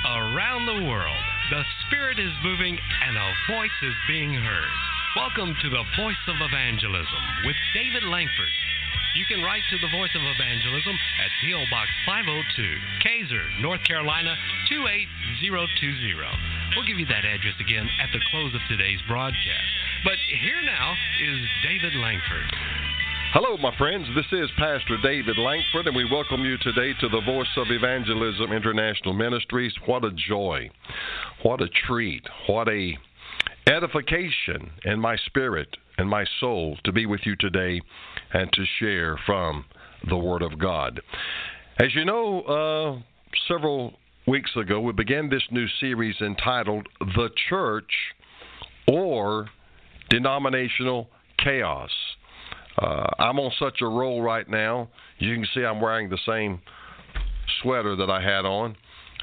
Around the world, the Spirit is moving and a voice is being heard. Welcome to the Voice of Evangelism with David Langford. You can write to the Voice of Evangelism at P.O. Box 502, Kaiser, North Carolina 28020. We'll give you that address again at the close of today's broadcast. But here now is David Langford. Hello, my friends. This is Pastor David Langford, and we welcome you today to the Voice of Evangelism International Ministries. What a joy. What a treat. What a edification in my spirit and my soul to be with you today and to share from the Word of God. As you know, several weeks ago, we began this new series entitled The Church or Denominational Chaos. I'm on such a roll right now. You can see I'm wearing the same sweater that I had on.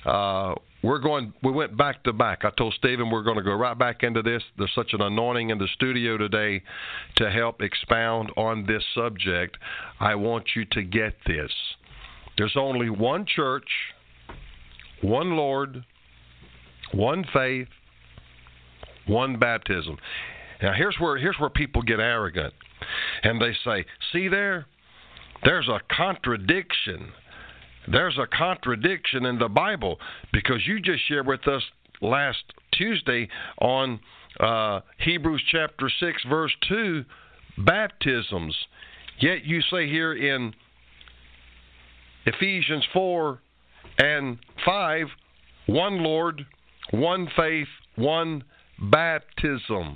We went back to back. I told Stephen we're going to go right back into this. There's such an anointing in the studio today to help expound on this subject. I want you to get this. There's only one church, one Lord, one faith, one baptism. Now here's where people get arrogant. And they say, see there's a contradiction. There's a contradiction in the Bible because you just shared with us last Tuesday on Hebrews chapter 6, verse 2, baptisms. Yet you say here in Ephesians 4 and 5, one Lord, one faith, one baptism.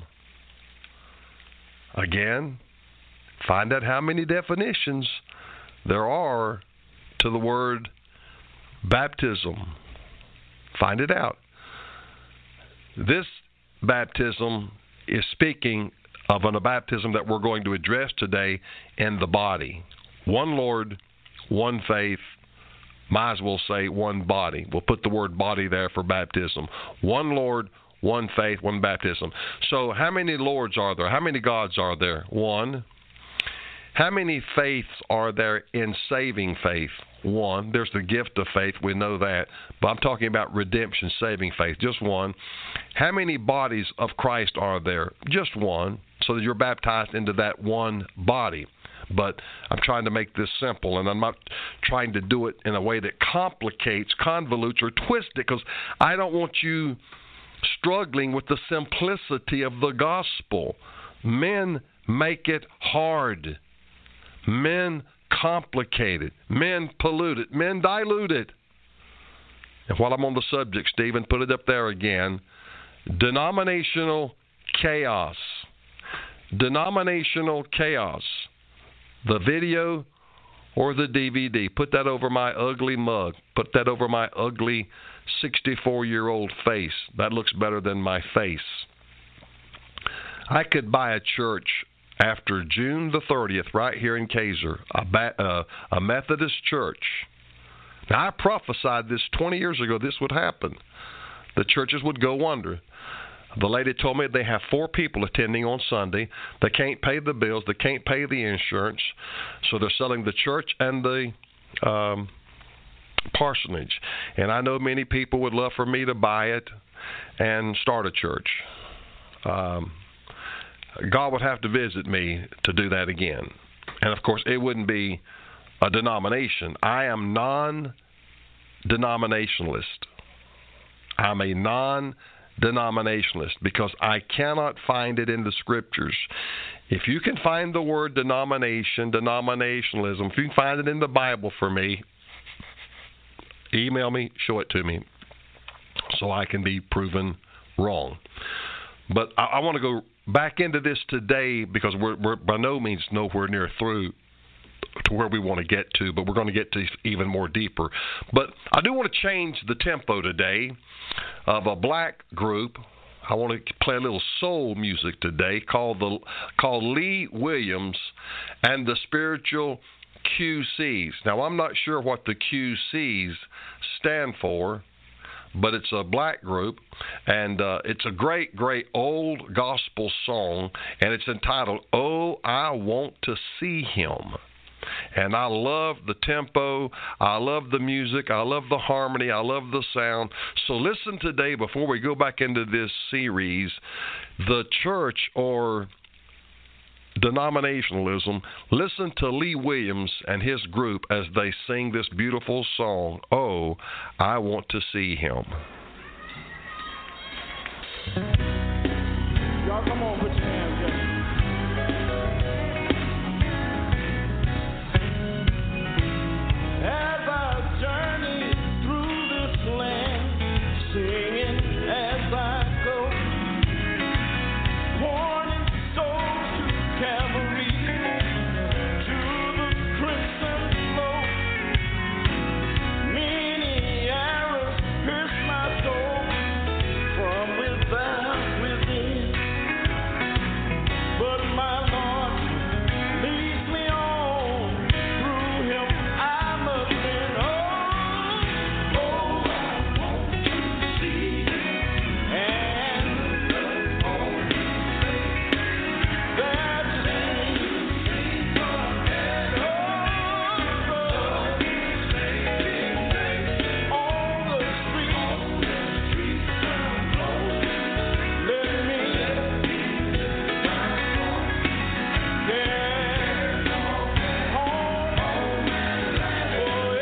Again, find out how many definitions there are to the word baptism. Find it out. This baptism is speaking of a baptism that we're going to address today in the body. One Lord, one faith, might as well say one body. We'll put the word body there for baptism. One Lord, one faith, one baptism. So how many Lords are there? How many gods are there? One. How many faiths are there in saving faith? One. There's the gift of faith. We know that. But I'm talking about redemption, saving faith. Just one. How many bodies of Christ are there? Just one. So that you're baptized into that one body. But I'm trying to make this simple, and I'm not trying to do it in a way that complicates, convolutes, or twists it, because I don't want you struggling with the simplicity of the gospel. Men make it hard. Men complicate it. Men pollute it. Men dilute it. And while I'm on the subject, Stephen, put it up there again. Denominational chaos. Denominational chaos. The video or the DVD. Put that over my ugly mug. Put that over my ugly 64-year-old face. That looks better than my face. I could buy a church after June the 30th right here in Kaiser, a Methodist church. Now, I prophesied this 20 years ago this would happen. The churches would go under. The lady told me they have 4 people attending on Sunday. They can't pay the bills. They can't pay the insurance. So they're selling the church and the parsonage. And I know many people would love for me to buy it and start a church. God would have to visit me to do that again. And, of course, it wouldn't be a denomination. I am non-denominationalist. I'm a non-denominationalist because I cannot find it in the Scriptures. If you can find the word denomination, denominationalism, if you can find it in the Bible for me, email me, show it to me, so I can be proven wrong. But I want to go back into this today because we're by no means nowhere near through to where we want to get to, but we're going to get to even more deeper. But I do want to change the tempo today of a black group. I want to play a little soul music today called Lee Williams and the Spiritual QCs. Now, I'm not sure what the QCs stand for, but it's a black group, and it's a great, great old gospel song, and it's entitled, "Oh, I Want to See Him." And I love the tempo. I love the music. I love the harmony. I love the sound. So listen today, before we go back into this series, the church or denominationalism, listen to Lee Williams and his group as they sing this beautiful song, "Oh, I Want to See Him." Y'all come on, put your hands together. As I journey through this land, singing as I go, pointing souls to Calvary, to the crimson flow. Many arrows pierce my soul from without within, but my Lord leads me on. Through Him I must win. Oh, oh, I want to see Him, and that's me. On the streets, let me get home. Oh,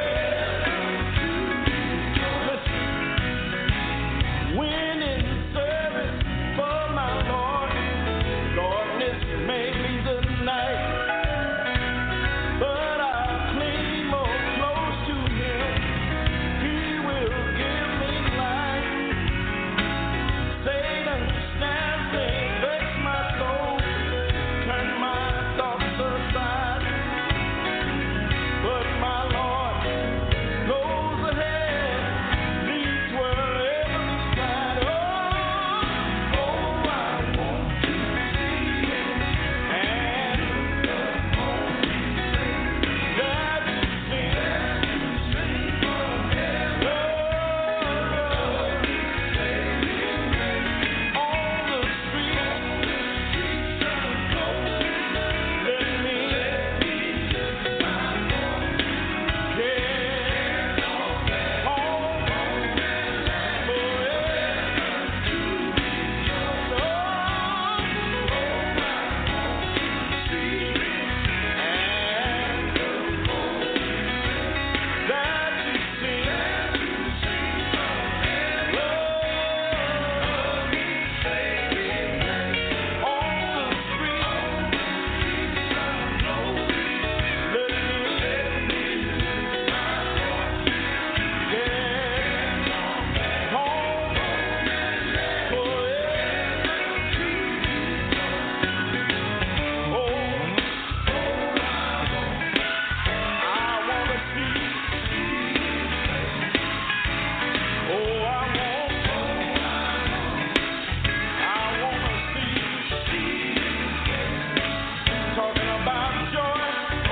yeah. Listen, when in service for my Lord, darkness may be the night, but I cling more close to Him. He will give me life. Satan stands and vex my soul, turn my thoughts aside, but my Lord goes ahead, leads wherever He guides. Oh, oh, I want to see Him, and that you sing. On the streets, let me get home. Talking about joy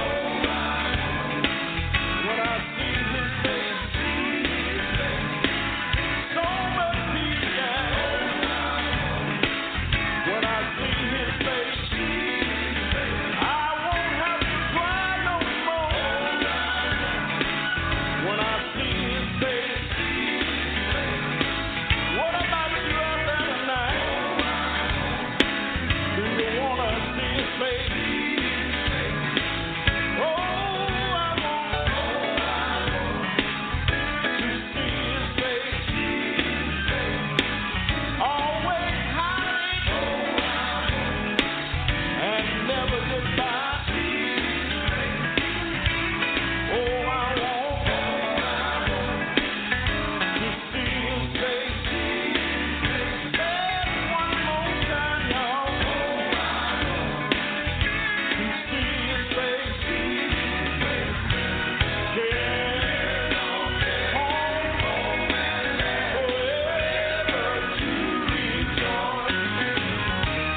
when I see His face, so much peace, yeah. When I see His face, I won't have to cry no more. When I see His face, what about you out there tonight? Do you wanna see His face? Oh, I want to see His face. Always hiding and never goodbye. Oh, I want to see His face. Say it one more time, y'all. To see His face. Get home forever to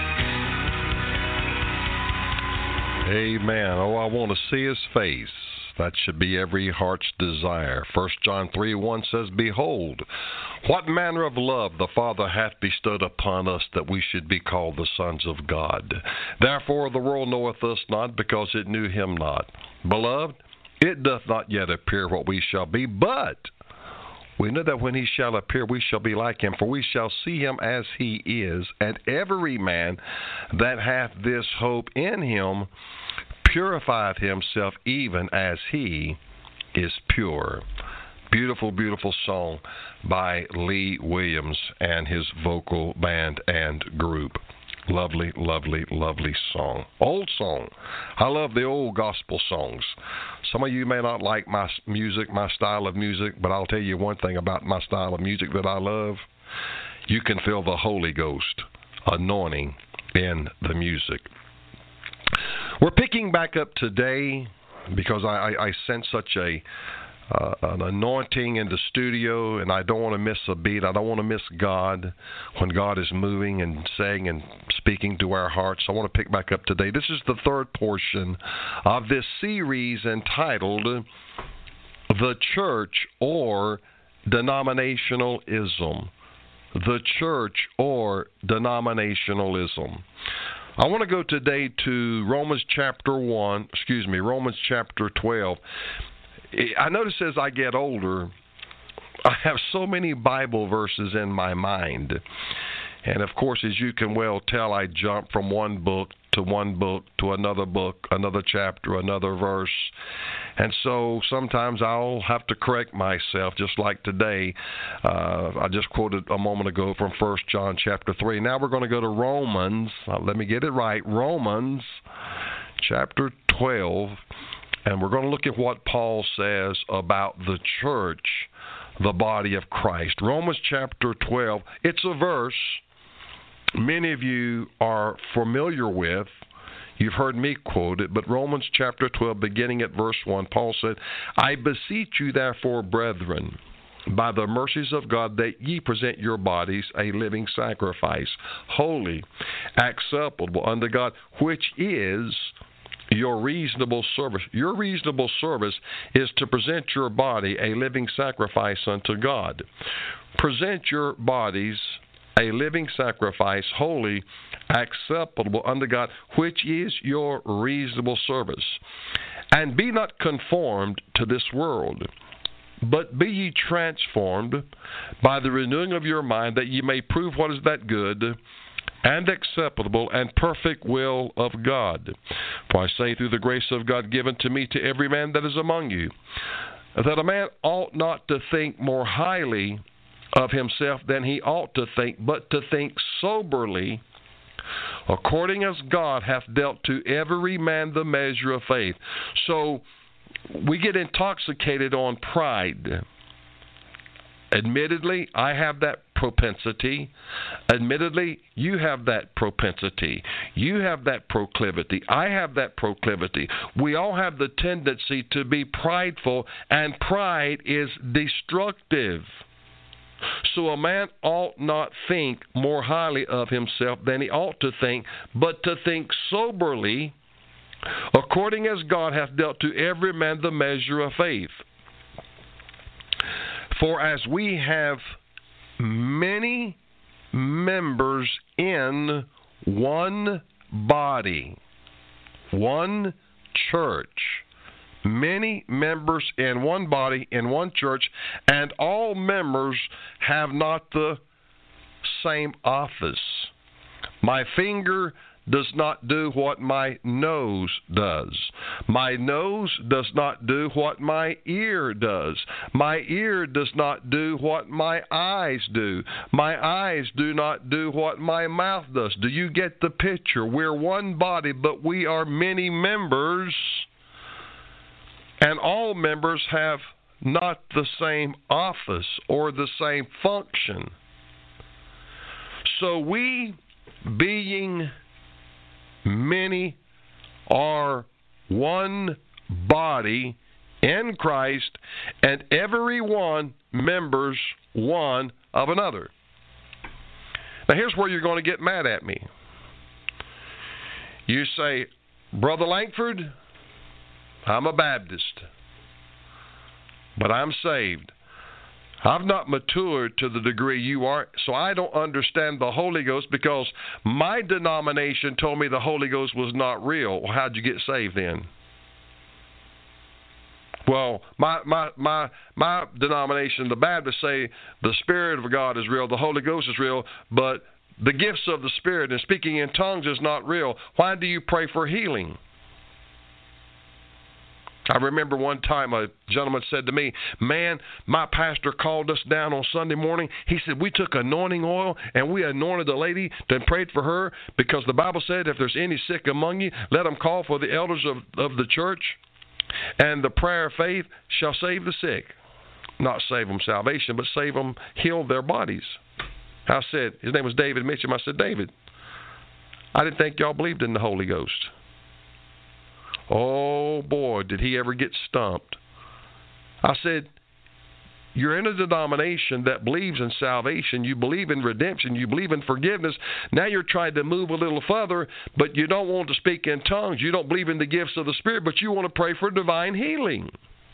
rejoice. Amen. Oh, I want to see His face. That should be every heart's desire. 1 John 3:1 says, Behold, what manner of love the Father hath bestowed upon us, that we should be called the sons of God. Therefore the world knoweth us not, because it knew him not. Beloved, it doth not yet appear what we shall be, but we know that when he shall appear, we shall be like him, for we shall see him as he is. And every man that hath this hope in him purifieth himself, even as he is pure. Beautiful, beautiful song by Lee Williams and his vocal band and group. Lovely, lovely, lovely song. Old song. I love the old gospel songs. Some of you may not like my music, my style of music, but I'll tell you one thing about my style of music that I love. You can feel the Holy Ghost anointing in the music. We're picking back up today because I sense such an anointing in the studio, and I don't want to miss a beat. I don't want to miss God when God is moving and saying and speaking to our hearts. I want to pick back up today. This is the third portion of this series entitled The Church or Denominationalism. The Church or Denominationalism. I want to go today to Romans chapter 12. I notice as I get older, I have so many Bible verses in my mind. And of course, as you can well tell, I jump from one book to another chapter, another verse. And so sometimes I'll have to correct myself, just like today. I just quoted a moment ago from 1 John chapter 3. Now we're going to go to Romans. Let me get it right. Romans chapter 12. And we're going to look at what Paul says about the church, the body of Christ. Romans chapter 12. It's a verse many of you are familiar with. You've heard me quote it, but Romans chapter 12, beginning at verse 1, Paul said, I beseech you therefore, brethren, by the mercies of God, that ye present your bodies a living sacrifice, holy, acceptable unto God, which is your reasonable service. Your reasonable service is to present your body a living sacrifice unto God. Present your bodies a living sacrifice, holy, acceptable unto God, which is your reasonable service. And be not conformed to this world, but be ye transformed by the renewing of your mind, that ye may prove what is that good and acceptable and perfect will of God. For I say, through the grace of God given to me, to every man that is among you, that a man ought not to think more highly of himself than he ought to think, but to think soberly, according as God hath dealt to every man the measure of faith. So we get intoxicated on pride. Admittedly, I have that propensity. Admittedly, you have that propensity. You have that proclivity. I have that proclivity. We all have the tendency to be prideful, and pride is destructive. So a man ought not think more highly of himself than he ought to think, but to think soberly, according as God hath dealt to every man the measure of faith. For as we have many members in one body, one church, many members in one body, in one church, and all members have not the same office. My finger does not do what my nose does. My nose does not do what my ear does. My ear does not do what my eyes do. My eyes do not do what my mouth does. Do you get the picture? We're one body, but we are many members, and all members have not the same office or the same function. So we, being many, are one body in Christ, and every one members one of another. Now here's where you're going to get mad at me. You say, Brother Langford, I'm a Baptist. but I'm saved. I've not matured to the degree you are, so I don't understand the Holy Ghost because my denomination told me the Holy Ghost was not real. Well, how'd you get saved then? Well, my denomination, the Baptists, say the Spirit of God is real, the Holy Ghost is real, but the gifts of the Spirit and speaking in tongues is not real. Why do you pray for healing? I remember one time a gentleman said to me, man, my pastor called us down on Sunday morning. He said, we took anointing oil and we anointed a lady and prayed for her because the Bible said if there's any sick among you, let them call for the elders of the church, and the prayer of faith shall save the sick. Not save them salvation, but save them, heal their bodies. I said, his name was David Mitchum. I said, David, I didn't think y'all believed in the Holy Ghost. Oh, boy, did he ever get stumped. I said, you're in a denomination that believes in salvation. You believe in redemption. You believe in forgiveness. Now you're trying to move a little further, but you don't want to speak in tongues. You don't believe in the gifts of the Spirit, but you want to pray for divine healing.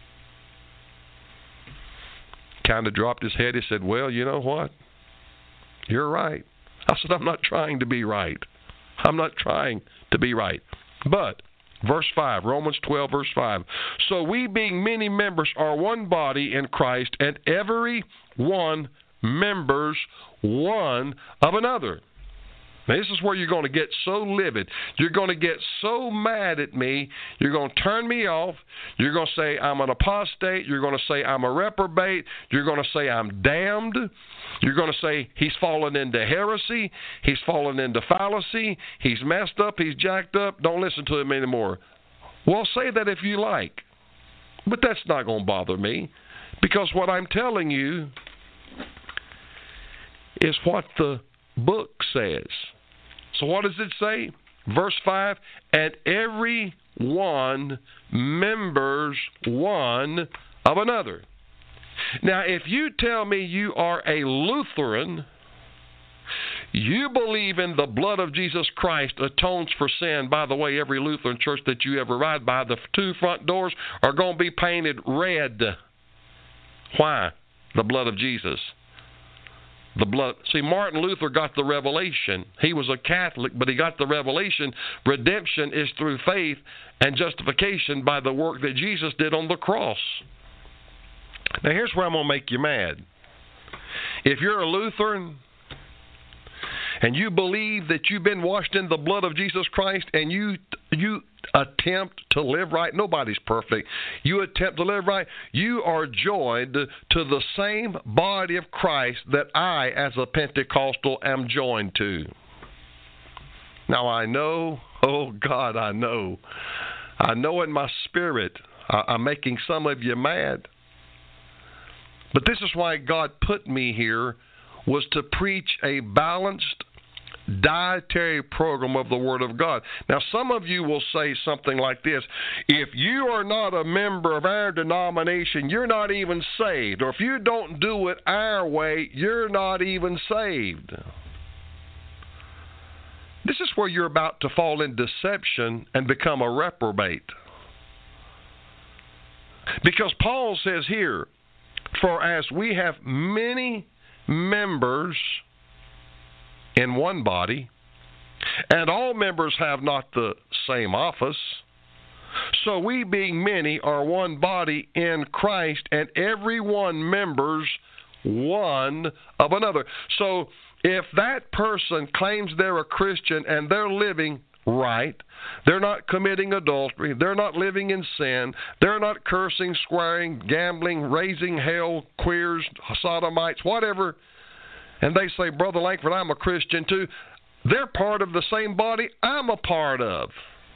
Kind of dropped his head. He said, well, you know what? You're right. I said, I'm not trying to be right. I'm not trying to be right. But verse 5, Romans 12, verse 5. So we being many members are one body in Christ, and every one members one of another. Now, this is where you're going to get so livid. You're going to get so mad at me. You're going to turn me off. You're going to say I'm an apostate. You're going to say I'm a reprobate. You're going to say I'm damned. You're going to say he's fallen into heresy. He's fallen into fallacy. He's messed up. He's jacked up. Don't listen to him anymore. Well, say that if you like. But that's not going to bother me, because what I'm telling you is what the book says. So what does it say? Verse 5, and every one members one of another. Now, if you tell me you are a Lutheran, you believe in the blood of Jesus Christ atones for sin. By the way, every Lutheran church that you ever ride by, the two front doors are going to be painted red. Why? The blood of Jesus. The blood. See, Martin Luther got the revelation. He was a Catholic, but he got the revelation. Redemption is through faith, and justification by the work that Jesus did on the cross. Now, here's where I'm going to make you mad. If you're a Lutheran and you believe that you've been washed in the blood of Jesus Christ, and you attempt to live right, nobody's perfect, you attempt to live right, you are joined to the same body of Christ that I, as a Pentecostal, am joined to. Now I know, oh God, I know in my spirit, I'm making some of you mad. But this is why God put me here, was to preach a balanced dietary program of the Word of God. Now, some of you will say something like this: if you are not a member of our denomination, you're not even saved. Or if you don't do it our way, you're not even saved. This is where you're about to fall in deception and become a reprobate. Because Paul says here, for as we have many members in one body, and all members have not the same office, so we being many are one body in Christ, and every one members one of another. So if that person claims they're a Christian and they're living right, they're not committing adultery, they're not living in sin, they're not cursing, swearing, gambling, raising hell, queers, sodomites, whatever, and they say, Brother Langford, I'm a Christian too, they're part of the same body I'm a part of.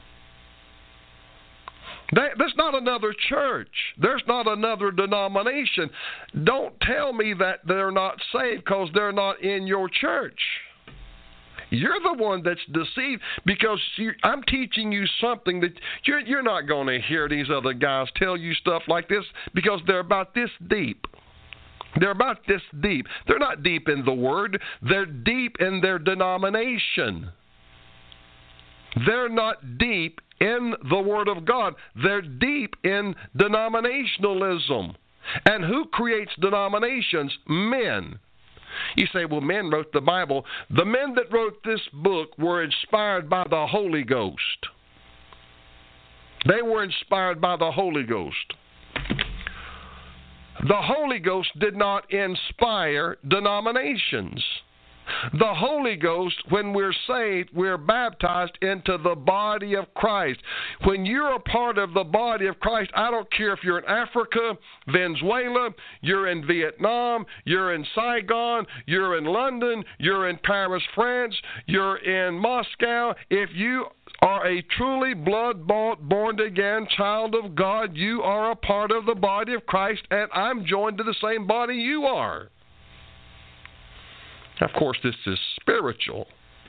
There's not another church. There's not another denomination. Don't tell me that they're not saved because they're not in your church. You're the one that's deceived, because I'm teaching you something that you're not going to hear these other guys tell you stuff like this, because they're about this deep. They're about this deep. They're not deep in the Word. They're deep in their denomination. They're not deep in the Word of God. They're deep in denominationalism. And who creates denominations? Men. You say, well, men wrote the Bible. The men that wrote this book were inspired by the Holy Ghost. They were inspired by the Holy Ghost. The Holy Ghost did not inspire denominations. The Holy Ghost, when we're saved, we're baptized into the body of Christ. When you're a part of the body of Christ, I don't care if you're in Africa, Venezuela, you're in Vietnam, you're in Saigon, you're in London, you're in Paris, France, you're in Moscow. If you are a truly blood-bought, born-again child of God, you are a part of the body of Christ, and I'm joined to the same body you are. Of course, this is spiritual.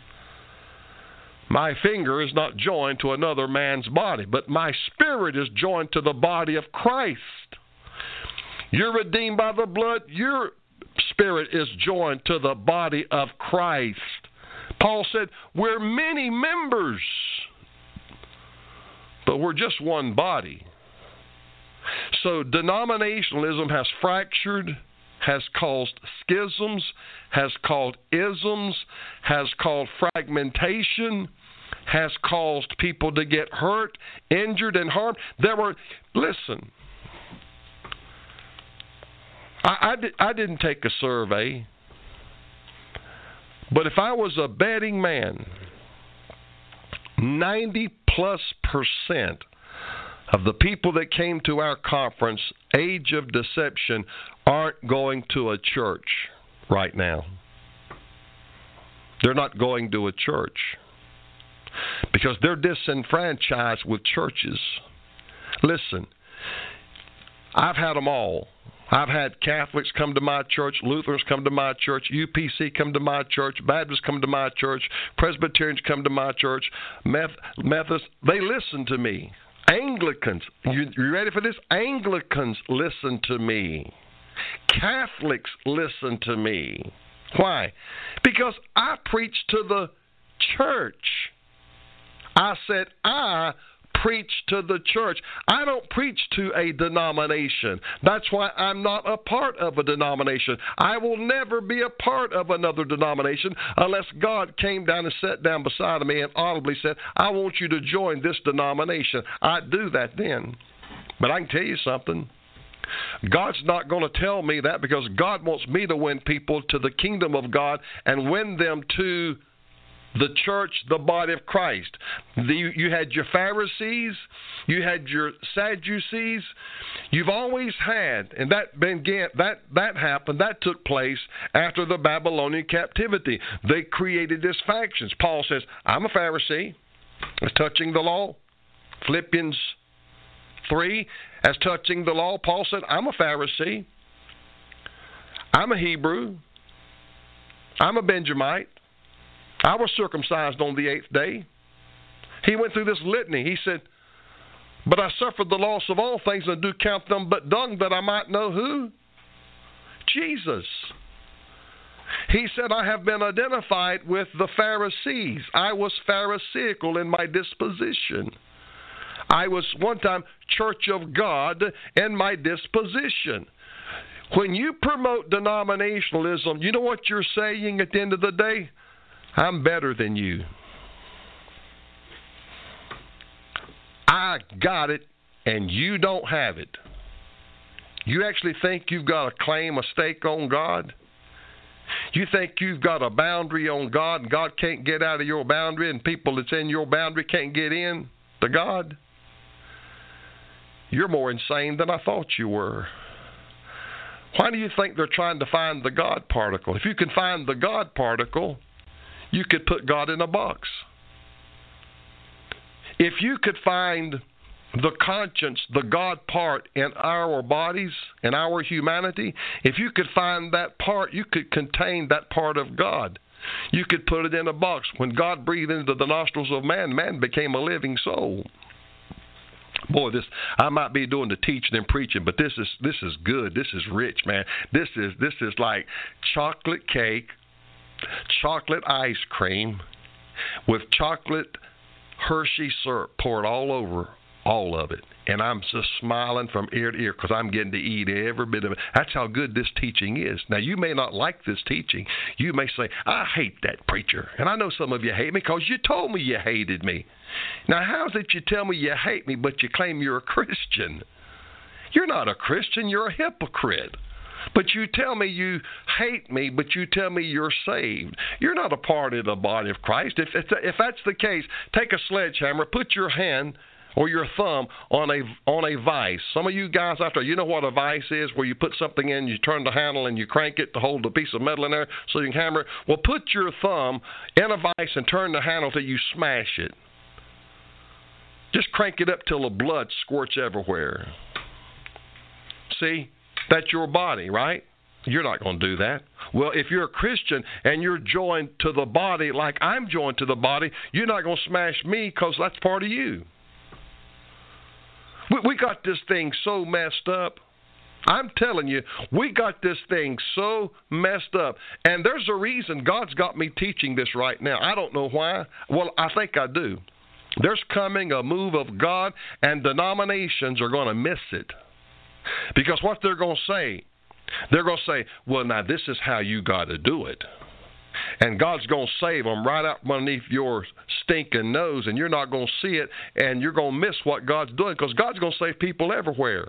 My finger is not joined to another man's body, but my spirit is joined to the body of Christ. You're redeemed by the blood. Your spirit is joined to the body of Christ. Paul said, we're many members, but we're just one body. So denominationalism has fractured, has caused schisms, has caused isms, has caused fragmentation, has caused people to get hurt, injured, and harmed. Listen, I didn't take a survey, but if I was a betting man, 90+% of the people that came to our conference, Age of Deception, aren't going to a church right now. They're not going to a church because they're disenfranchised with churches. Listen, I've had them all. I've had Catholics come to my church, Lutherans come to my church, UPC come to my church, Baptists come to my church, Presbyterians come to my church, Methodists. They listen to me. Anglicans, you ready for this? Anglicans listen to me. Catholics listen to me. Why? Because I preach to the church. I said I preach to the church. I don't preach to a denomination. That's why I'm not a part of a denomination. I will never be a part of another denomination unless God came down and sat down beside me and audibly said, I want you to join this denomination. I'd do that then. But I can tell you something. God's not going to tell me that because God wants me to win people to the kingdom of God and win them to the church, the body of Christ. You had your Pharisees, you had your Sadducees. You've always had, and that happened, that took place after the Babylonian captivity. They created these factions. Paul says, I'm a Pharisee, as touching the law. Philippians 3, as touching the law, Paul said, I'm a Pharisee. I'm a Hebrew. I'm a Benjamite. I was circumcised on the 8th day. He went through this litany. He said, but I suffered the loss of all things and do count them but dung that I might know who? Jesus. He said, I have been identified with the Pharisees. I was Pharisaical in my disposition. I was one time Church of God in my disposition. When you promote denominationalism, you know what you're saying at the end of the day? I'm better than you. I got it, and you don't have it. You actually think you've got a claim, a stake on God? You think you've got a boundary on God, and God can't get out of your boundary, and people that's in your boundary can't get in to God? You're more insane than I thought you were. Why do you think they're trying to find the God particle? If you can find the God particle, you could put God in a box. If you could find the conscience, the God part in our bodies, in our humanity, if you could find that part, you could contain that part of God. You could put it in a box. When God breathed into the nostrils of man, man became a living soul. Boy, I might be doing the teaching and preaching, but this is good. This is rich, man. This is like chocolate cake, chocolate ice cream with chocolate Hershey syrup poured all over all of it. And I'm just smiling from ear to ear because I'm getting to eat every bit of it. That's how good this teaching is. Now, you may not like this teaching. You may say, I hate that preacher. And I know some of you hate me because you told me you hated me. Now, how is it you tell me you hate me, but you claim you're a Christian? You're not a Christian. You're a hypocrite. But you tell me you hate me, but you tell me you're saved. You're not a part of the body of Christ. If that's the case, take a sledgehammer, put your hand or your thumb on a vise. Some of you guys out there, you know what a vise is, where you put something in, you turn the handle, and you crank it to hold a piece of metal in there so you can hammer it. Well, put your thumb in a vise and turn the handle till you smash it. Just crank it up till the blood squirts everywhere. See? That's your body, right? You're not going to do that. Well, if you're a Christian and you're joined to the body like I'm joined to the body, you're not going to smash me because that's part of you. We got this thing so messed up. I'm telling you, we got this thing so messed up. And there's a reason God's got me teaching this right now. I don't know why. Well, I think I do. There's coming a move of God, and denominations are going to miss it. Because what they're going to say, well, now this is how you got to do it. And God's going to save them right out underneath your stinking nose, and you're not going to see it, and you're going to miss what God's doing, because God's going to save people everywhere.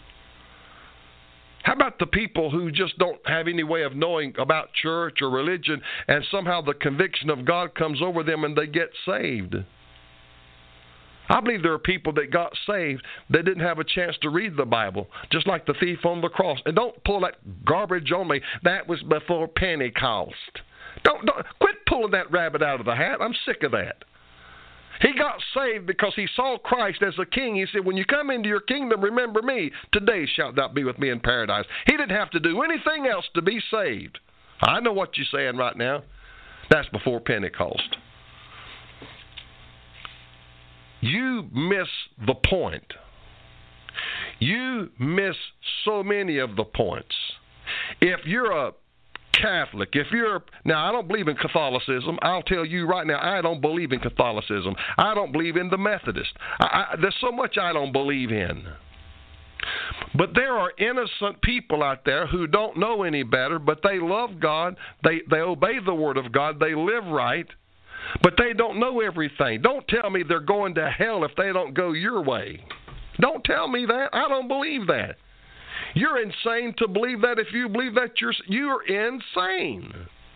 How about the people who just don't have any way of knowing about church or religion, and somehow the conviction of God comes over them and they get saved? I believe there are people that got saved that didn't have a chance to read the Bible, just like the thief on the cross. And don't pull that garbage on me. That was before Pentecost. Don't quit pulling that rabbit out of the hat. I'm sick of that. He got saved because he saw Christ as a king. He said, when you come into your kingdom, remember me. Today shalt thou be with me in paradise. He didn't have to do anything else to be saved. I know what you're saying right now. That's before Pentecost. You miss the point. You miss so many of the points. If you're a Catholic, now I don't believe in Catholicism. I'll tell you right now, I don't believe in Catholicism. I don't believe in the Methodist. There's so much I don't believe in. But there are innocent people out there who don't know any better, but they love God. They obey the Word of God. They live right. But they don't know everything. Don't tell me they're going to hell if they don't go your way. Don't tell me that. I don't believe that. You're insane to believe that. If you believe that, you're insane.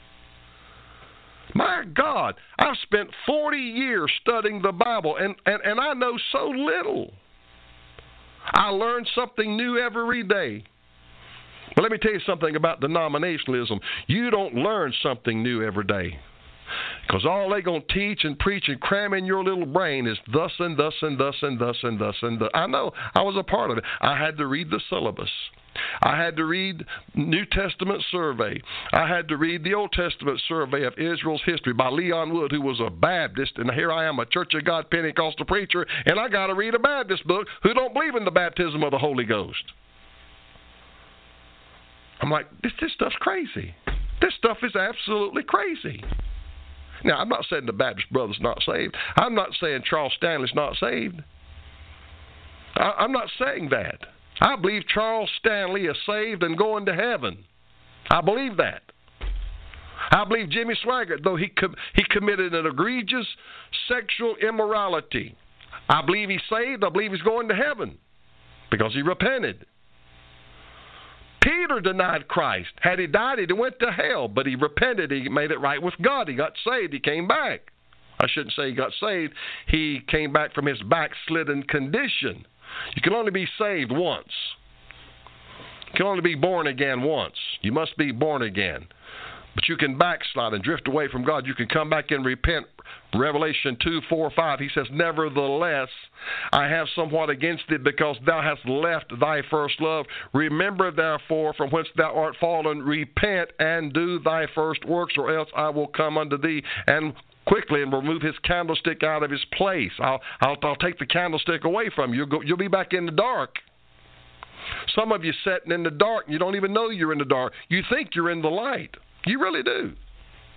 My God, I've spent 40 years studying the Bible, and I know so little. I learn something new every day. But let me tell you something about denominationalism. You don't learn something new every day. Because all they're going to teach and preach and cram in your little brain is thus and thus and thus and thus and thus and thus. I know. I was a part of it. I had to read the syllabus. I had to read New Testament survey. I had to read the Old Testament survey of Israel's history by Leon Wood, who was a Baptist. And here I am, a Church of God Pentecostal preacher, and I got to read a Baptist book who don't believe in the baptism of the Holy Ghost. I'm like, this stuff's crazy. This stuff is absolutely crazy. Now, I'm not saying the Baptist brother's not saved. I'm not saying Charles Stanley's not saved. I'm not saying that. I believe Charles Stanley is saved and going to heaven. I believe that. I believe Jimmy Swaggart, though he committed an egregious sexual immorality, I believe he's saved. I believe he's going to heaven because he repented. Peter denied Christ. Had he died, he'd have went to hell. But he repented. He made it right with God. He got saved. He came back. I shouldn't say he got saved. He came back from his backslidden condition. You can only be saved once. You can only be born again once. You must be born again. But you can backslide and drift away from God. You can come back and repent. Revelation 2:4-5, he says, nevertheless, I have somewhat against thee, because thou hast left thy first love. Remember, therefore, from whence thou art fallen, repent and do thy first works, or else I will come unto thee and quickly and remove his candlestick out of his place. I'll take the candlestick away from you. You'll be back in the dark. Some of you sitting in the dark, and you don't even know you're in the dark. You think you're in the light. You really do.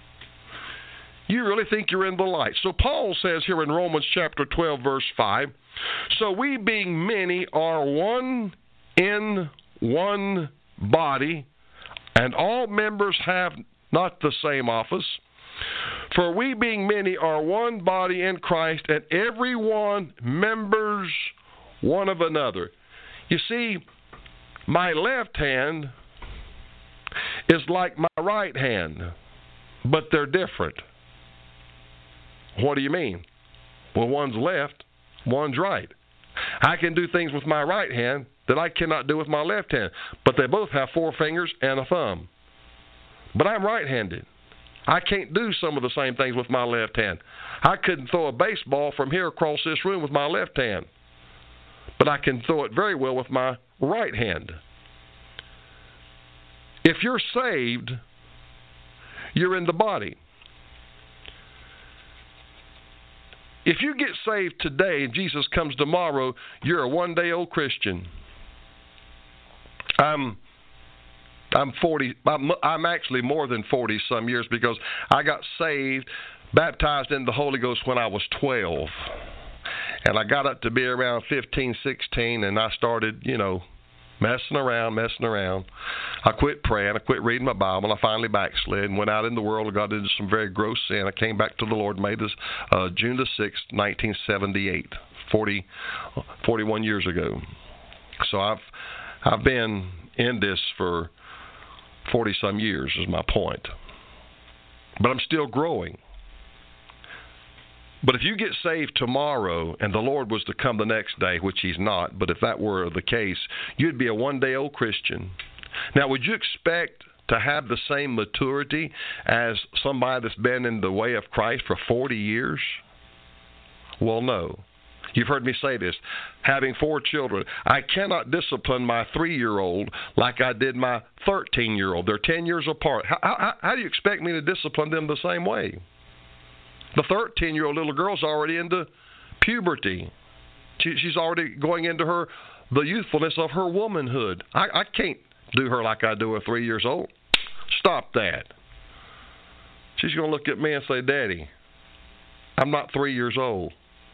You really think you're in the light. So Paul says here in Romans chapter 12, verse 5, So we being many are one in one body, and all members have not the same office. For we being many are one body in Christ, and every one members one of another. You see, my left hand is like my right hand, but they're different. What do you mean? Well, one's left, one's right. I can do things with my right hand that I cannot do with my left hand, but they both have 4 fingers and a thumb. But I'm right-handed. I can't do some of the same things with my left hand. I couldn't throw a baseball from here across this room with my left hand, but I can throw it very well with my right hand. If you're saved, you're in the body. If you get saved today and Jesus comes tomorrow, you're a one-day-old Christian. I'm 40. I'm actually more than 40 some years, because I got saved, baptized in the Holy Ghost when I was 12. And I got up to be around 15, 16, and I started, messing around. I quit praying. I quit reading my Bible. I finally backslid and went out in the world and got into some very gross sin. I came back to the Lord, made this June the 6th, 1978, 41 years ago. So I've been in this for 40-some years is my point. But I'm still growing. But if you get saved tomorrow and the Lord was to come the next day, which He's not, but if that were the case, you'd be a one-day-old Christian. Now, would you expect to have the same maturity as somebody that's been in the way of Christ for 40 years? Well, no. You've heard me say this. Having 4 children, I cannot discipline my 3-year-old like I did my 13-year-old. They're 10 years apart. How do you expect me to discipline them the same way? The 13-year-old little girl's already into puberty. She's already going into the youthfulness of her womanhood. I can't do her like I do a 3 years old. Stop that. She's going to look at me and say, Daddy, I'm not 3 years old.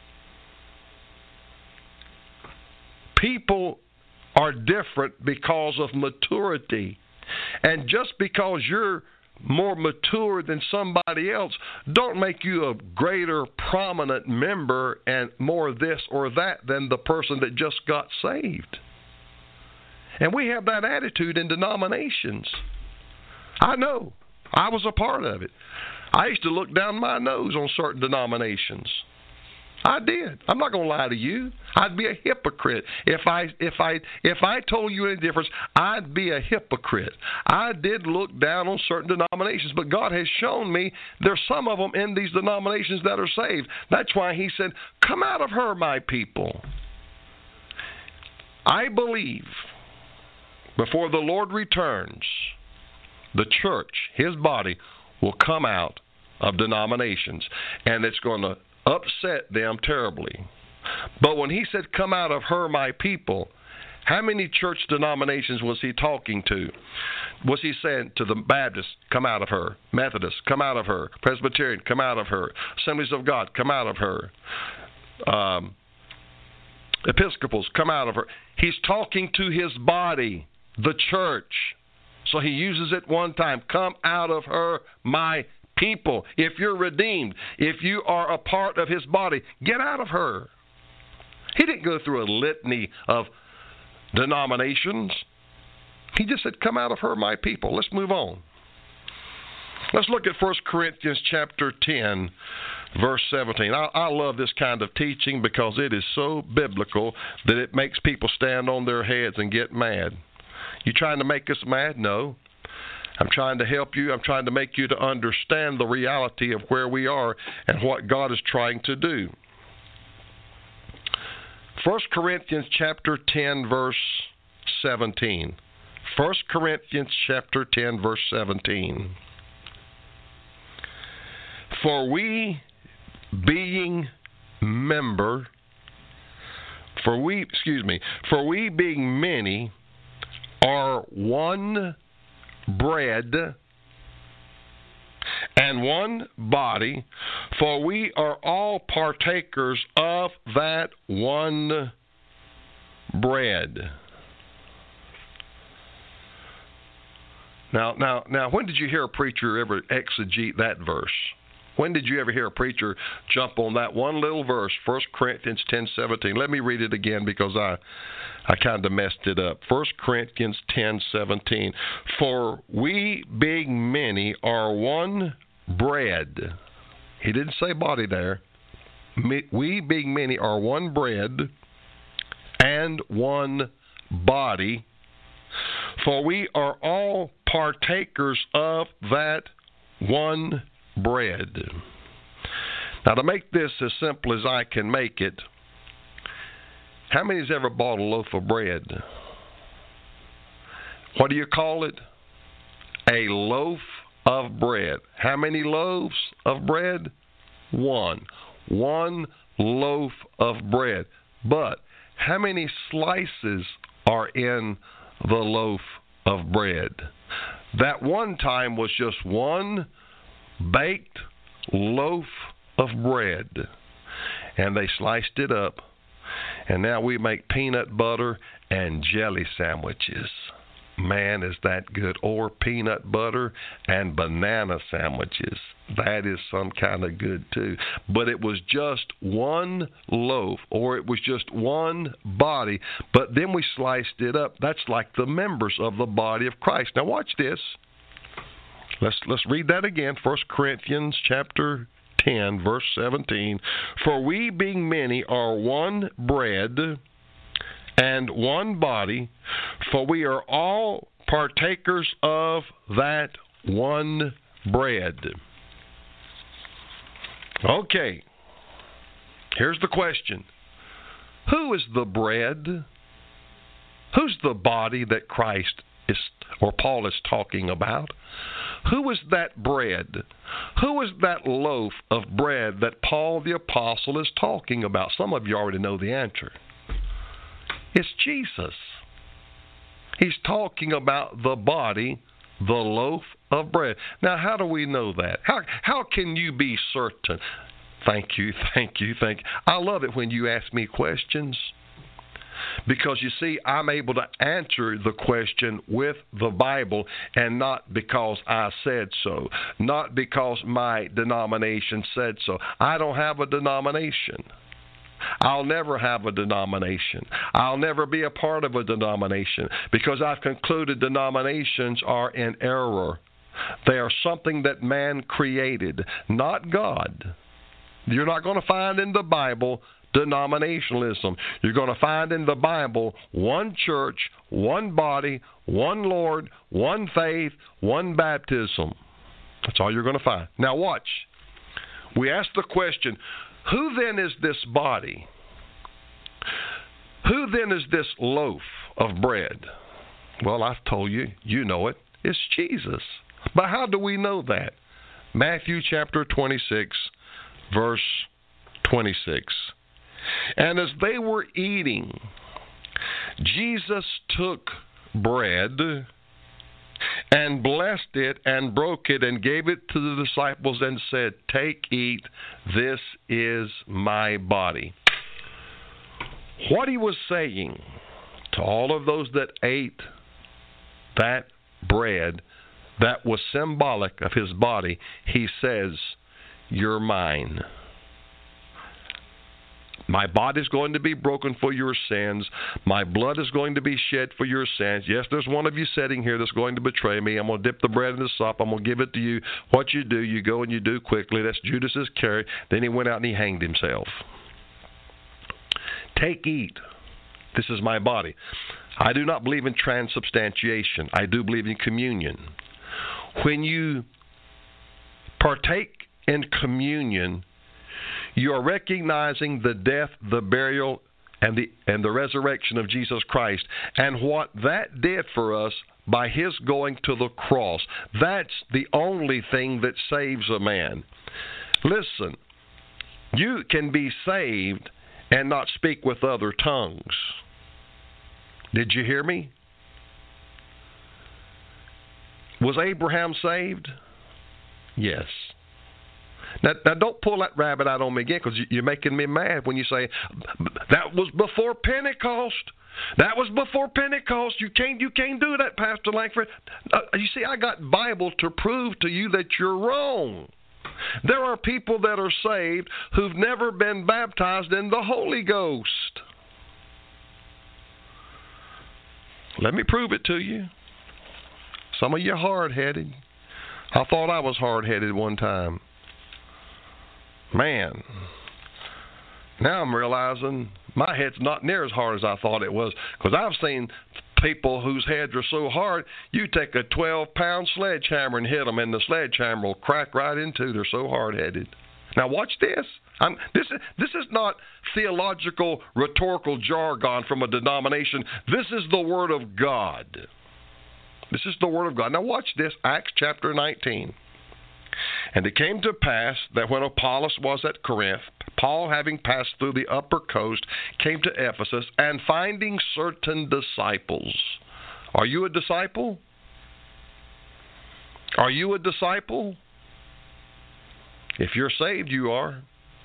People are different because of maturity. And just because you're more mature than somebody else, don't make you a greater prominent member and more this or that than the person that just got saved. And we have that attitude in denominations. I know. I was a part of it. I used to look down my nose on certain denominations. I did. I'm not going to lie to you. I'd be a hypocrite. If I told you any difference, I'd be a hypocrite. I did look down on certain denominations, but God has shown me there's some of them in these denominations that are saved. That's why He said, come out of her, my people. I believe before the Lord returns, the church, His body, will come out of denominations, and it's going to upset them terribly. But when He said, come out of her, my people, how many church denominations was He talking to? Was He saying to the Baptists, come out of her, Methodists, come out of her, Presbyterian, come out of her, Assemblies of God, come out of her, Episcopals, come out of her? He's talking to His body, the church. So He uses it one time, come out of her, my people. If you're redeemed, if you are a part of His body, get out of her. He didn't go through a litany of denominations. He just said, come out of her, my people. Let's move on. Let's look at 1 Corinthians chapter 10, verse 17. I love this kind of teaching because it is so biblical that it makes people stand on their heads and get mad. You trying to make us mad? No. I'm trying to help you. I'm trying to make you to understand the reality of where we are and what God is trying to do. 1 Corinthians chapter 10, verse 17. 1 Corinthians chapter 10, verse 17. For we being many are one bread and one body, for we are all partakers of that one bread. Now, when did you hear a preacher ever exegete that verse? When did you ever hear a preacher jump on that one little verse, 1 Corinthians 10:17? Let me read it again because I kind of messed it up. 1 Corinthians 10:17. For we being many are one bread. He didn't say body there. We being many are one bread and one body. For we are all partakers of that one bread. Now, to make this as simple as I can make it, how many has ever bought a loaf of bread? What do you call it? A loaf of bread. How many loaves of bread? One. One loaf of bread. But how many slices are in the loaf of bread? That one time was just one baked loaf of bread, and they sliced it up, and now we make peanut butter and jelly sandwiches. Man, is that good. Or peanut butter and banana sandwiches. That is some kind of good too. But it was just one loaf, or it was just one body, but then we sliced it up. That's like the members of the body of Christ. Now watch this. Let's read that again. 1 Corinthians chapter 10, verse 17. For we being many are one bread and one body, for we are all partakers of that one bread. Okay, here's the question. Who is the bread? Who's the body that Christ is, or Paul is talking about? Who is that bread? Who is that loaf of bread that Paul the Apostle is talking about? Some of you already know the answer. It's Jesus. He's talking about the body, the loaf of bread. Now, how do we know that? How can you be certain? Thank you. I love it when you ask me questions, because you see, I'm able to answer the question with the Bible, and not because I said so, not because my denomination said so. I don't have a denomination. I'll never have a denomination. I'll never be a part of a denomination, because I've concluded denominations are in error. They are something that man created, not God. You're not going to find in the Bible denominationalism. You're going to find in the Bible one church, one body, one Lord, one faith, one baptism. That's all you're going to find. Now watch. We ask the question, who then is this body? Who then is this loaf of bread? Well, I've told you, you know it. It's Jesus. But how do we know that? Matthew chapter 26, verse 26. And as they were eating, Jesus took bread and blessed it and broke it and gave it to the disciples and said, "Take, eat, this is my body." What he was saying to all of those that ate that bread that was symbolic of his body, he says, "You're mine. My body is going to be broken for your sins. My blood is going to be shed for your sins. Yes, there's one of you sitting here that's going to betray me. I'm going to dip the bread in the sop. I'm going to give it to you. What you do, you go and you do quickly." That's Judas Iscariot. Then he went out and he hanged himself. Take, eat. This is my body. I do not believe in transubstantiation. I do believe in communion. When you partake in communion, you are recognizing the death, the burial, and the resurrection of Jesus Christ, and what that did for us by his going to the cross. That's the only thing that saves a man. Listen, you can be saved and not speak with other tongues. Did you hear me? Was Abraham saved? Yes. Now don't pull that rabbit out on me again, because you're making me mad when you say, that was before Pentecost. That was before Pentecost. You can't do that, Pastor Langford. You see, I got Bible to prove to you that you're wrong. There are people that are saved who've never been baptized in the Holy Ghost. Let me prove it to you. Some of you hard-headed. I thought I was hard-headed one time. Man, now I'm realizing my head's not near as hard as I thought it was, because I've seen people whose heads are so hard, you take a 12-pound sledgehammer and hit them, and the sledgehammer will crack right in two. They're so hard-headed. Now watch this. This is not theological, rhetorical jargon from a denomination. This is the Word of God. This is the Word of God. Now watch this, Acts chapter 19. And it came to pass that when Apollos was at Corinth, Paul, having passed through the upper coast, came to Ephesus, and finding certain disciples. Are you a disciple? Are you a disciple? If you're saved, you are.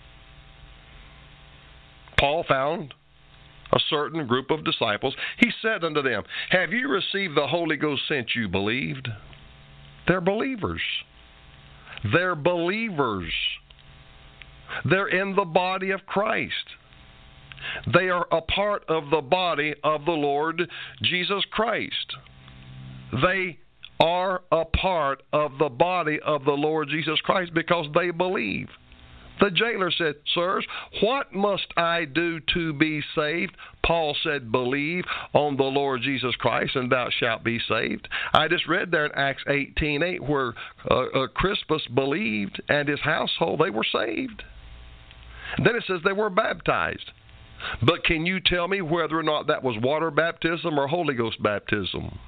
Paul found a certain group of disciples. He said unto them, have you received the Holy Ghost since you believed? They're believers. They're believers. They're in the body of Christ. They are a part of the body of the Lord Jesus Christ. They are a part of the body of the Lord Jesus Christ because they believe. The jailer said, sirs, what must I do to be saved? Paul said, believe on the Lord Jesus Christ, and thou shalt be saved. I just read there in Acts 18:8 where Crispus believed and his household, they were saved. And then it says they were baptized. But can you tell me whether or not that was water baptism or Holy Ghost baptism?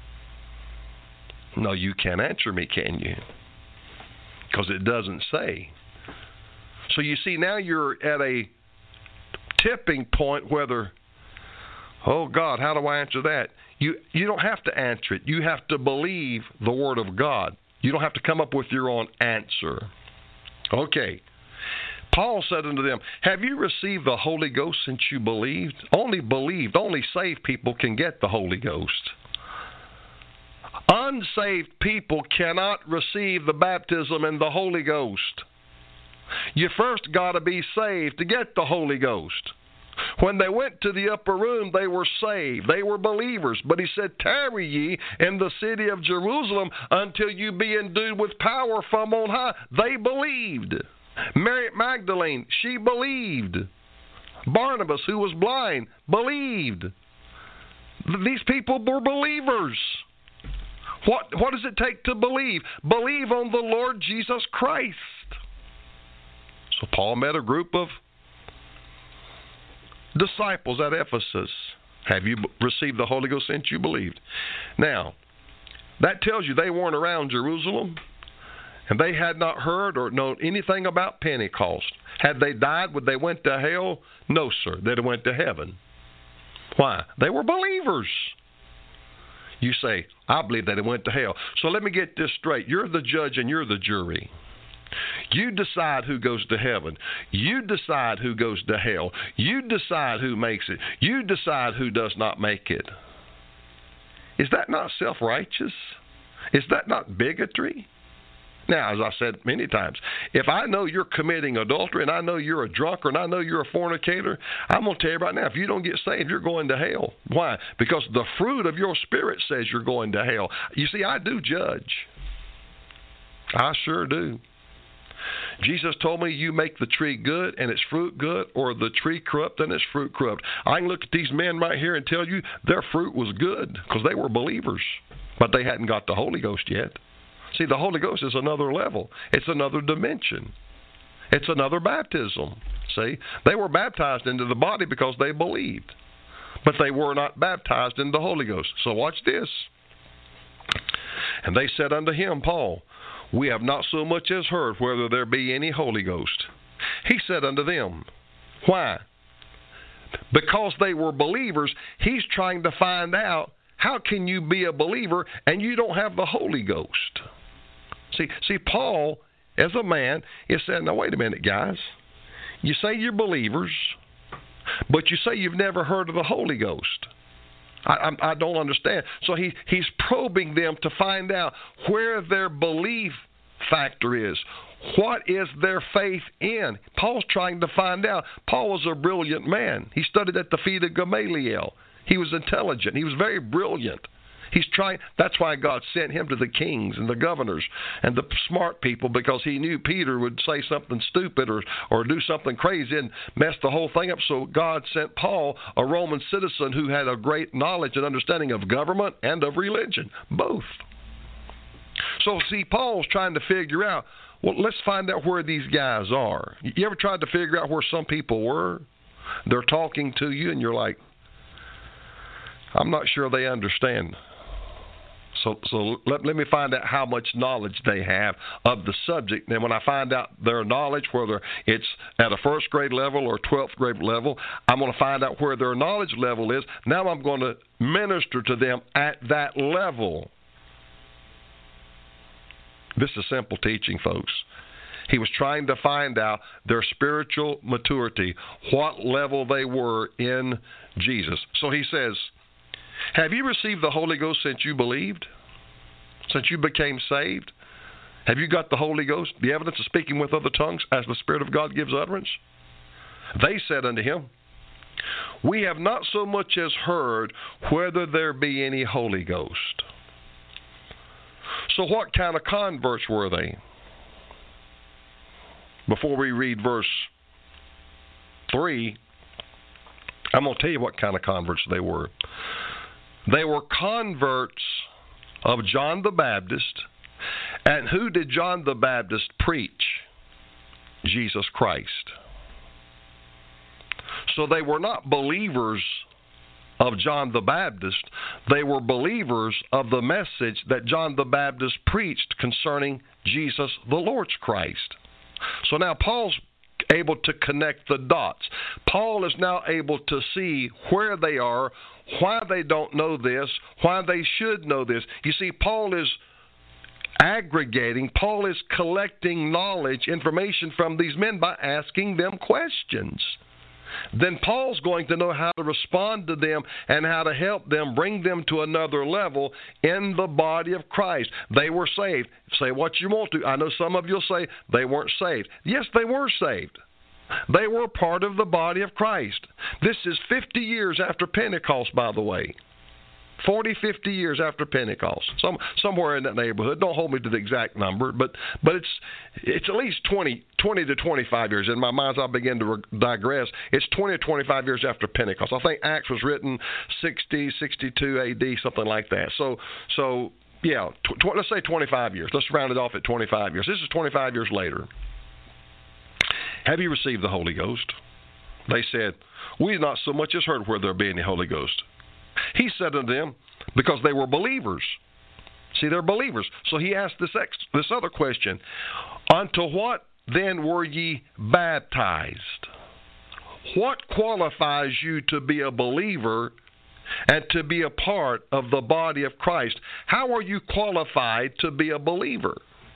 No, you can't answer me, can you? Because it doesn't say. So you see, now you're at a tipping point whether, oh God, how do I answer that? You don't have to answer it. You have to believe the Word of God. You don't have to come up with your own answer. Okay. Paul said unto them, have you received the Holy Ghost since you believed? Only saved people can get the Holy Ghost. Unsaved people cannot receive the baptism in the Holy Ghost. You first got to be saved to get the Holy Ghost. When they went to the upper room, they were saved. They were believers. But he said, tarry ye in the city of Jerusalem until you be endued with power from on high. They believed. Mary Magdalene, she believed. Barnabas, who was blind, believed. These people were believers. What does it take to believe? Believe on the Lord Jesus Christ. So Paul met a group of disciples at Ephesus. Have you received the Holy Ghost since you believed? Now, that tells you they weren't around Jerusalem, and they had not heard or known anything about Pentecost. Had they died, would they went to hell? No, sir. They'd have went to heaven. Why? They were believers. You say, I believe that they went to hell. So let me get this straight. You're the judge and you're the jury. You decide who goes to heaven. You decide who goes to hell. You decide who makes it. You decide who does not make it. Is that not self-righteous? Is that not bigotry? Now, as I said many times, if I know you're committing adultery and I know you're a drunkard and I know you're a fornicator, I'm going to tell you right now, if you don't get saved, you're going to hell. Why? Because the fruit of your spirit says you're going to hell. You see, I do judge. I sure do. Jesus told me you make the tree good and its fruit good, or the tree corrupt and its fruit corrupt. I can look at these men right here and tell you their fruit was good because they were believers, but they hadn't got the Holy Ghost yet. See, the Holy Ghost is another level. It's another dimension. It's another baptism. See, they were baptized into the body because they believed, but they were not baptized in the Holy Ghost. So watch this. And they said unto him, Paul, we have not so much as heard whether there be any Holy Ghost. He said unto them, why? Because they were believers, he's trying to find out, how can you be a believer and you don't have the Holy Ghost? See, Paul, as a man, is saying, now wait a minute, guys. You say you're believers, but you say you've never heard of the Holy Ghost. I don't understand. So he's probing them to find out where their belief factor is. What is their faith in? Paul's trying to find out. Paul was a brilliant man. He studied at the feet of Gamaliel. He was intelligent. He was very brilliant. That's why God sent him to the kings and the governors and the smart people, because he knew Peter would say something stupid or do something crazy and mess the whole thing up. So God sent Paul, a Roman citizen who had a great knowledge and understanding of government and of religion, both. So see, Paul's trying to figure out, well, let's find out where these guys are. You ever tried to figure out where some people were? They're talking to you and you're like, I'm not sure they understand. So let me find out how much knowledge they have of the subject. Then when I find out their knowledge, whether it's at a first grade level or 12th grade level, I'm going to find out where their knowledge level is. Now I'm going to minister to them at that level. This is simple teaching, folks. He was trying to find out their spiritual maturity, what level they were in Jesus. So he says, have you received the Holy Ghost since you believed? Since you became saved? Have you got the Holy Ghost, the evidence of speaking with other tongues, as the Spirit of God gives utterance? They said unto him, we have not so much as heard whether there be any Holy Ghost. So what kind of converts were they? Before we read verse 3, I'm going to tell you what kind of converts they were. They were converts of John the Baptist. And who did John the Baptist preach? Jesus Christ. So they were not believers of John the Baptist. They were believers of the message that John the Baptist preached concerning Jesus the Lord's Christ. So now Paul's able to connect the dots. Paul is now able to see where they are, why they don't know this, why they should know this. You see, Paul is aggregating, Paul is collecting knowledge, information from these men by asking them questions. Then Paul's going to know how to respond to them and how to help them, bring them to another level in the body of Christ. They were saved. Say what you want to. I know some of you will say they weren't saved. Yes, they were saved. They were part of the body of Christ. This is 50 years after Pentecost, by the way. 40, 50 years after Pentecost, somewhere in that neighborhood. Don't hold me to the exact number, but it's at least 20 to 25 years. In my mind, as I begin to digress, it's 20 or 25 years after Pentecost. I think Acts was written 60, 62 A.D., something like that. So yeah, let's say 25 years. Let's round it off at 25 years. This is 25 years later. Have you received the Holy Ghost? They said, we have not so much as heard where there be any Holy Ghost. He said unto them, because they were believers. See, they're believers. So he asked this other question. Unto what then were ye baptized? What qualifies you to be a believer and to be a part of the body of Christ? How are you qualified to be a believer?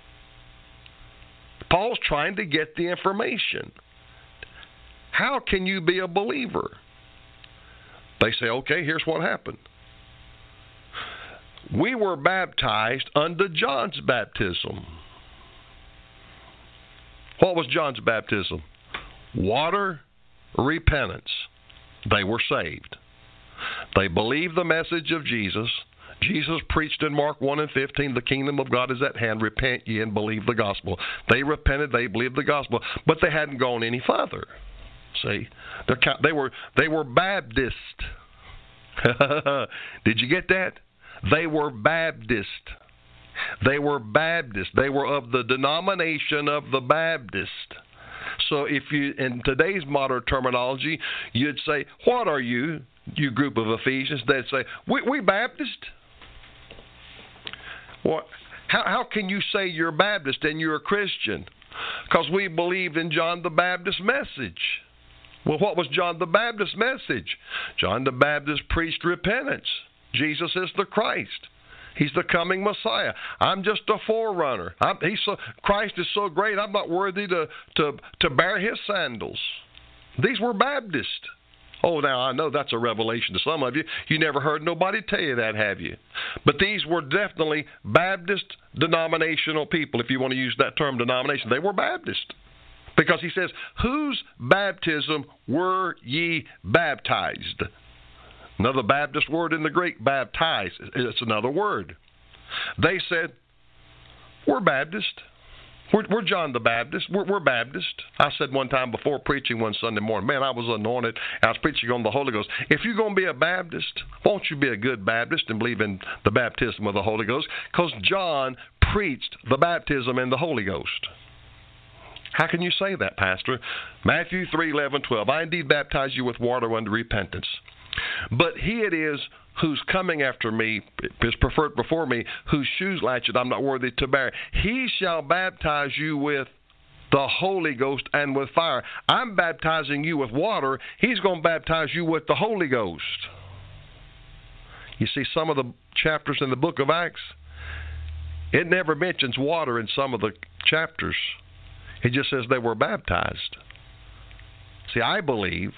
Paul's trying to get the information. How can you be a believer? They say, okay, here's what happened. We were baptized unto John's baptism. What was John's baptism? Water, repentance. They were saved. They believed the message of Jesus. Jesus preached in Mark 1:15, the kingdom of God is at hand. Repent ye and believe the gospel. They repented, they believed the gospel, but they hadn't gone any further. See, they were Baptist. Did you get that? They were Baptist. They were Baptist. They were of the denomination of the Baptist. So if you, in today's modern terminology, you'd say, what are you, you group of Ephesians? They'd say, we Baptist. What? How can you say you're Baptist and you're a Christian? Because we believed in John the Baptist's message. Well, what was John the Baptist's message? John the Baptist preached repentance. Jesus is the Christ. He's the coming Messiah. I'm just a forerunner. Christ is so great, I'm not worthy to bear his sandals. These were Baptists. Oh, now I know that's a revelation to some of you. You never heard nobody tell you that, have you? But these were definitely Baptist denominational people, if you want to use that term, denomination. They were Baptist. Because he says, whose baptism were ye baptized? Another Baptist word in the Greek, baptize. It's another word. They said, we're Baptist. We're John the Baptist. We're Baptist. I said one time before preaching one Sunday morning, man, I was anointed. I was preaching on the Holy Ghost. If you're going to be a Baptist, won't you be a good Baptist and believe in the baptism of the Holy Ghost? Because John preached the baptism in the Holy Ghost. How can you say that, Pastor? Matthew 3:11-12. I indeed baptize you with water unto repentance. But he it is who's coming after me, is preferred before me, whose shoes latchet I'm not worthy to bear. He shall baptize you with the Holy Ghost and with fire. I'm baptizing you with water. He's going to baptize you with the Holy Ghost. You see, some of the chapters in the book of Acts, it never mentions water in some of the chapters. It just says they were baptized. See, I believe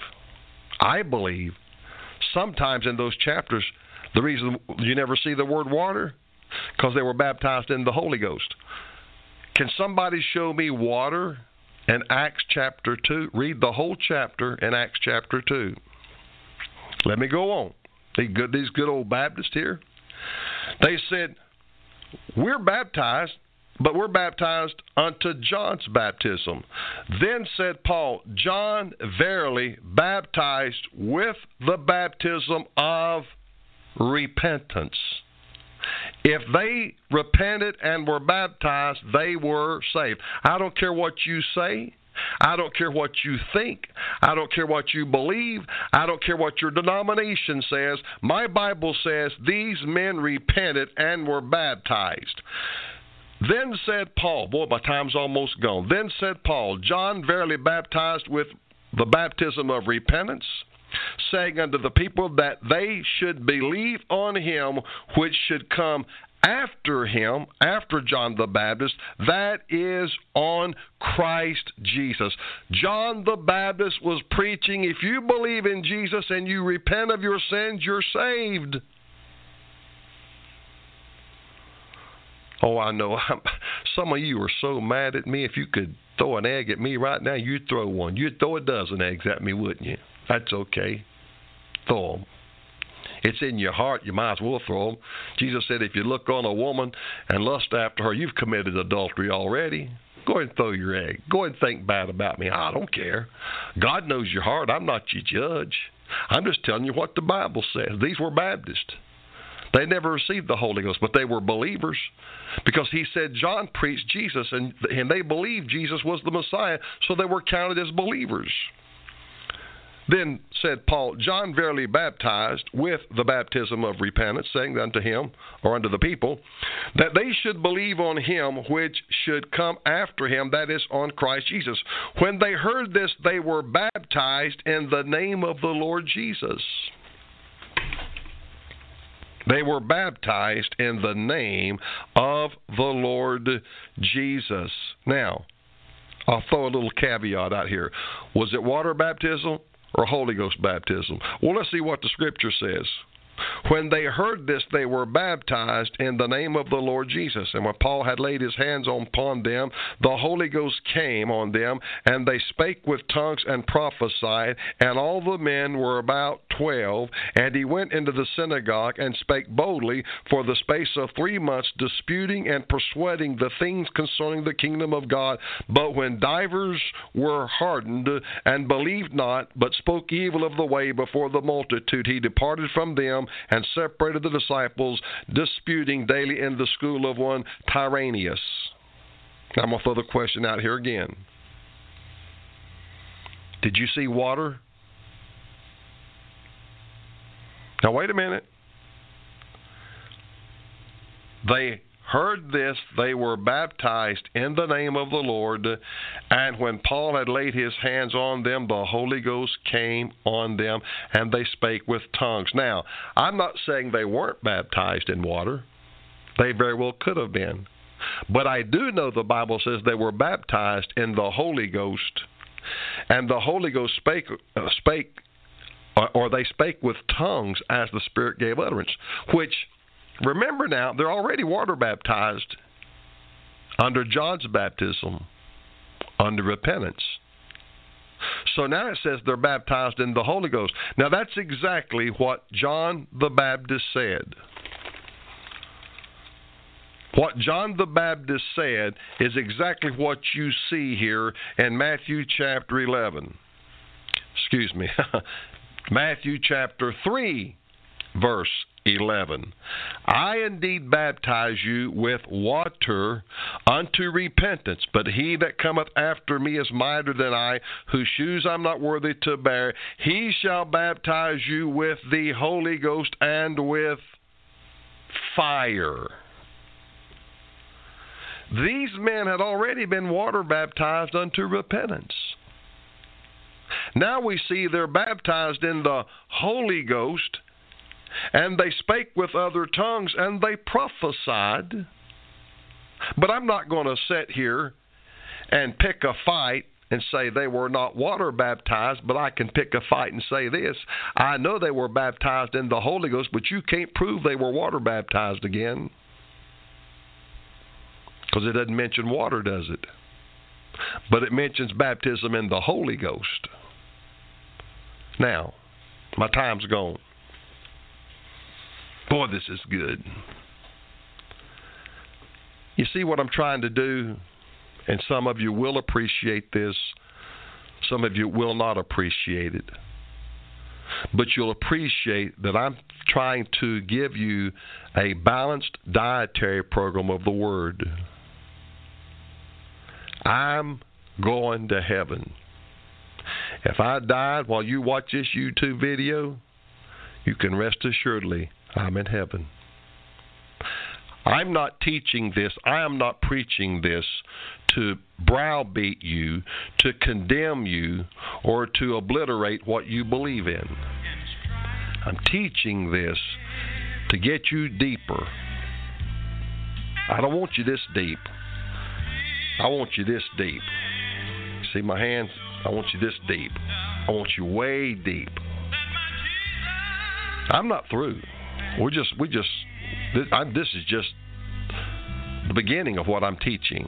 sometimes in those chapters, the reason you never see the word water, because they were baptized in the Holy Ghost. Can somebody show me water in Acts chapter 2? Read the whole chapter in Acts chapter 2. Let me go on. These good old Baptists here. They said, we're baptized, but we're baptized unto John's baptism. Then said Paul, John verily baptized with the baptism of repentance. If they repented and were baptized, they were saved. I don't care what you say. I don't care what you think. I don't care what you believe. I don't care what your denomination says. My Bible says these men repented and were baptized. Then said Paul, boy, my time's almost gone. Then said Paul, John verily baptized with the baptism of repentance, saying unto the people that they should believe on him which should come after him, after John the Baptist, that is on Christ Jesus. John the Baptist was preaching, if you believe in Jesus and you repent of your sins, you're saved. Oh, I know. Some of you are so mad at me. If you could throw an egg at me right now, you'd throw one. You'd throw a dozen eggs at me, wouldn't you? That's okay. Throw them. It's in your heart. You might as well throw them. Jesus said if you look on a woman and lust after her, you've committed adultery already. Go ahead and throw your egg. Go ahead and think bad about me. I don't care. God knows your heart. I'm not your judge. I'm just telling you what the Bible says. These were Baptists. They never received the Holy Ghost, but they were believers because he said John preached Jesus, and they believed Jesus was the Messiah, so they were counted as believers. Then said Paul, John verily baptized with the baptism of repentance, saying unto him, or unto the people, that they should believe on him which should come after him, that is, on Christ Jesus. When they heard this, they were baptized in the name of the Lord Jesus. They were baptized in the name of the Lord Jesus. Now, I'll throw a little caveat out here. Was it water baptism or Holy Ghost baptism? Well, let's see what the Scripture says. When they heard this, they were baptized in the name of the Lord Jesus. And when Paul had laid his hands upon them, the Holy Ghost came on them, and they spake with tongues and prophesied, and all the men were about 12. And he went into the synagogue and spake boldly for the space of 3 months, disputing and persuading the things concerning the kingdom of God. But when divers were hardened and believed not, but spoke evil of the way before the multitude, he departed from them and separated the disciples, disputing daily in the school of one Tyrannus. I'm going to throw the question out here again. Did you see water? Now, wait a minute. They heard this, they were baptized in the name of the Lord, and when Paul had laid his hands on them, the Holy Ghost came on them, and they spake with tongues. Now, I'm not saying they weren't baptized in water. They very well could have been. But I do know the Bible says they were baptized in the Holy Ghost, and the Holy Ghost spake, or they spake with tongues as the Spirit gave utterance, which, remember now, they're already water baptized under John's baptism, under repentance. So now it says they're baptized in the Holy Ghost. Now that's exactly what John the Baptist said. What John the Baptist said is exactly what you see here in Matthew chapter 11. Excuse me. Matthew chapter 3, verse 11. I indeed baptize you with water unto repentance, but he that cometh after me is mightier than I, whose shoes I'm not worthy to bear. He shall baptize you with the Holy Ghost and with fire. These men had already been water baptized unto repentance. Now we see they're baptized in the Holy Ghost, and they spake with other tongues, and they prophesied. But I'm not going to sit here and pick a fight and say they were not water baptized, but I can pick a fight and say this. I know they were baptized in the Holy Ghost, but you can't prove they were water baptized again. Because it doesn't mention water, does it? But it mentions baptism in the Holy Ghost. Now, my time's gone. Boy, this is good. You see what I'm trying to do? And some of you will appreciate this. Some of you will not appreciate it. But you'll appreciate that I'm trying to give you a balanced dietary program of the Word. I'm going to heaven. If I died while you watch this YouTube video, you can rest assuredly I'm in heaven. I'm not teaching this, I am not preaching this to browbeat you, to condemn you, or to obliterate what you believe in. I'm teaching this to get you deeper. I don't want you this deep. I want you this deep. See my hands? I want you this deep. I want you way deep. I'm not through. This is just the beginning of what I'm teaching.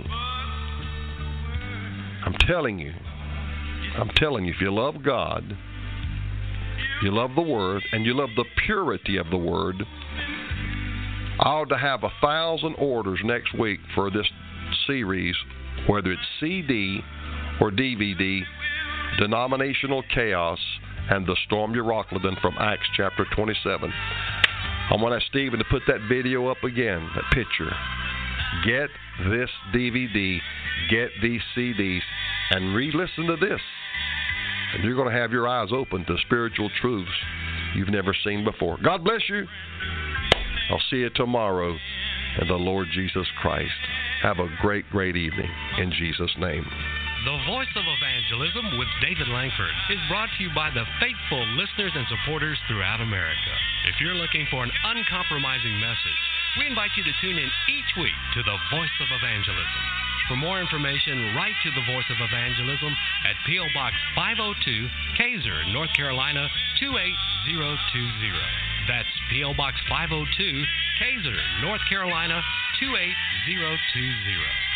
I'm telling you, if you love God, you love the Word, and you love the purity of the Word, I ought to have 1,000 orders next week for this series, whether it's CD or DVD, Denominational Chaos and the Storm Euroclydon from Acts chapter 27. I want to ask Stephen to put that video up again, that picture. Get this DVD, get these CDs, and re-listen to this. And you're going to have your eyes open to spiritual truths you've never seen before. God bless you. I'll see you tomorrow in the Lord Jesus Christ. Have a great, great evening in Jesus' name. The Voice of Evangelism with David Langford is brought to you by the faithful listeners and supporters throughout America. If you're looking for an uncompromising message, we invite you to tune in each week to the Voice of Evangelism. For more information, write to the Voice of Evangelism at P.O. Box 502, Kaiser, North Carolina 28020. That's P.O. Box 502, Kaiser, North Carolina 28020.